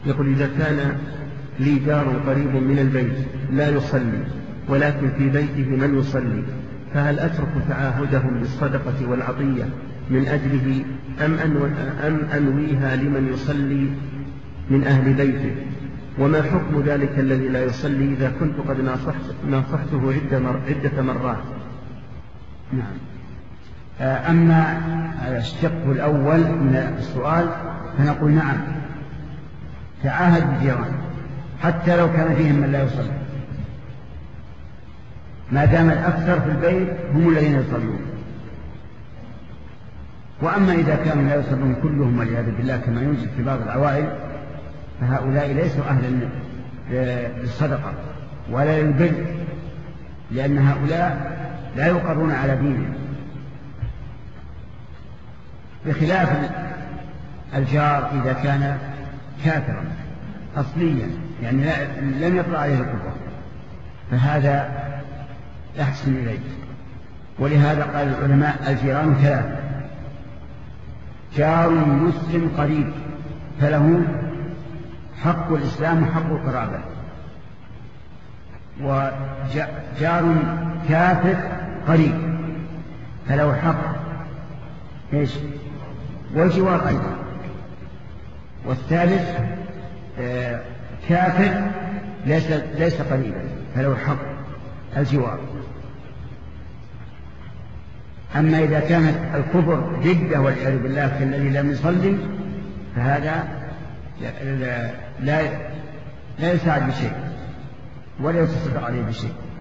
يقول: إذا كان لي جار قريب من البيت لا يصلي ولكن في بيته من يصلي، فهل أترك تعاهدهم بالصدقة والعطية من أجله أم أنويها لمن يصلي من أهل بيته؟ وما حكم ذلك الذي لا يصلي إذا كنت قد ناصحته عدة مرات؟ نعم. أما الشق الأول من السؤال فنقول نعم، تعاهد بالجيران حتى لو كان فيهم من لا يصلي، ما دام الأكثر في البيت هم الذين يصلون. وأما إذا كانوا لا يصلون كلهم والعياذ بالله كما يوجد في بعض العوائل، فهؤلاء ليسوا أهلا للصدقة ولا للبر، لأن هؤلاء لا يقرون على دينهم، بخلاف الجار إذا كان كافرا أصليا، يعني لم يطلع عليه الكفر، فهذا أحسن إليه. ولهذا قال العلماء: الجيران ثلاثة: جار مسلم قريب فله حق الإسلام وحق القرابة، وجار كافر قريب فله حق والجوار أيضا، والثالث كافر ليس قريبا فله حق الجوار. أما إذا كانت الكفر جدة والعياذ بالله كالذي لم يصلي، فهذا لا يساعد بشيء ولا يتصدق عليه بشيء.